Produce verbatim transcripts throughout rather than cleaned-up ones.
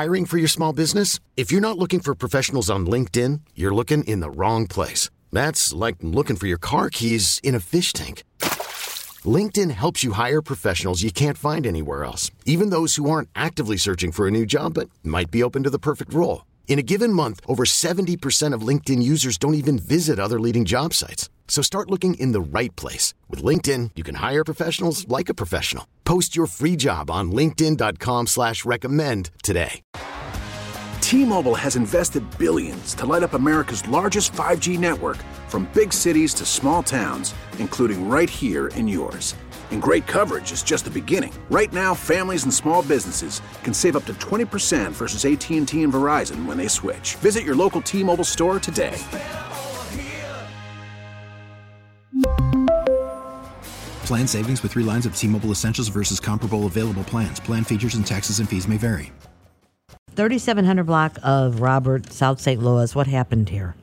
Hiring for your small business? If you're not looking for professionals on LinkedIn, you're looking in the wrong place. That's like looking for your car keys in a fish tank. LinkedIn helps you hire professionals you can't find anywhere else, even those who aren't actively searching for a new job but might be open to the perfect role. In a given month, over seventy percent of LinkedIn users don't even visit other leading job sites. So start looking in the right place. With LinkedIn, you can hire professionals like a professional. Post your free job on linkedin dot com slash recommend today. T-Mobile has invested billions to light up America's largest five G network, from big cities to small towns, including right here in yours. And great coverage is just the beginning. Right now, families and small businesses can save up to twenty percent versus A T and T and Verizon when they switch. Visit your local T-Mobile store today. Plan savings with three lines of T-Mobile Essentials versus comparable available plans. Plan features and taxes and fees may vary. thirty-seven hundred block of Robert, South Saint Louis. What happened here?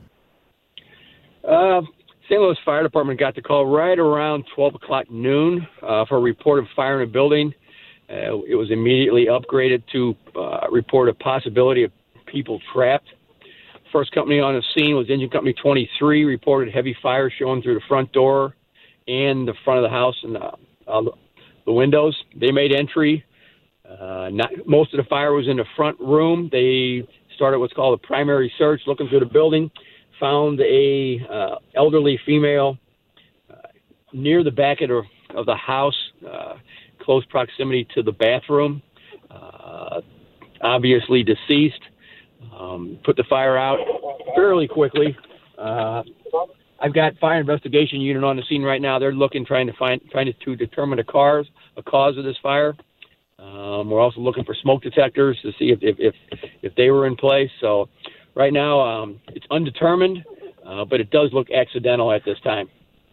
Uh, Saint Louis Fire Department got the call right around twelve o'clock noon uh, for a report of fire in a building. Uh, it was immediately upgraded to uh, report a possibility of people trapped. First company on the scene was Engine Company twenty-three, reported heavy fire showing through the front door and the front of the house and uh, uh, the windows. They made entry. Uh, not, most of the fire was in the front room. They started what's called a primary search, looking through the building, found a uh, elderly female uh, near the back of the, of the house, uh, close proximity to the bathroom, uh, obviously deceased. Um, put the fire out fairly quickly. Uh, I've got fire investigation unit on the scene right now. They're looking, trying to find, trying to, to determine the cause, a cause of this fire. Um, we're also looking for smoke detectors to see if if, if, if they were in place. So right now um, it's undetermined, uh, but it does look accidental at this time.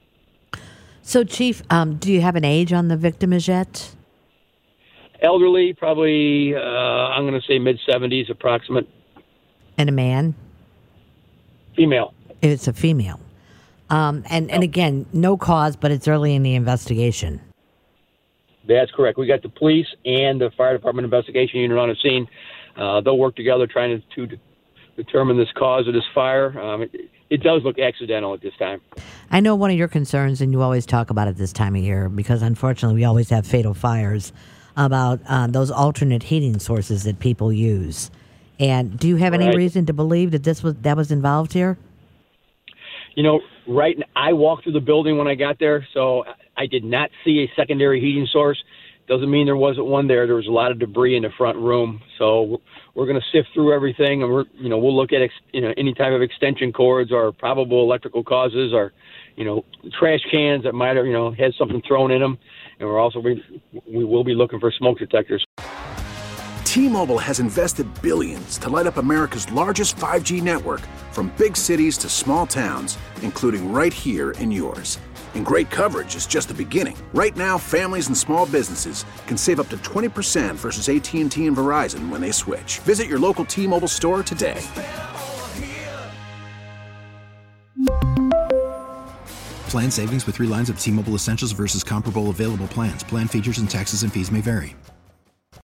So, Chief, um, do you have an age on the victim as yet? Elderly, probably, uh, I'm going to say mid-seventies approximate. And a man? Female. It's a female. Um, and, and again, no cause, but it's early in the investigation. That's correct. We got the police and the fire department investigation unit on the scene. Uh, they'll work together trying to, to determine this cause of this fire. Um, it, it does look accidental at this time. I know one of your concerns, and you always talk about it this time of year, because unfortunately we always have fatal fires, about uh, those alternate heating sources that people use. And do you have any right. reason to believe that this was that was involved here? You know, right. I walked through the building when I got there, so I did not see a secondary heating source. Doesn't mean there wasn't one there. There was a lot of debris in the front room, so we're going to sift through everything, and we're, you know, we'll look at ex, you know any type of extension cords or probable electrical causes, or you know, trash cans that might have you know had something thrown in them, and we're also we, we will be looking for smoke detectors. T-Mobile has invested billions to light up America's largest five G network, from big cities to small towns, including right here in yours. And great coverage is just the beginning. Right now, families and small businesses can save up to twenty percent versus A T and T and Verizon when they switch. Visit your local T-Mobile store today. Plan savings with three lines of T-Mobile Essentials versus comparable available plans. Plan features and taxes and fees may vary.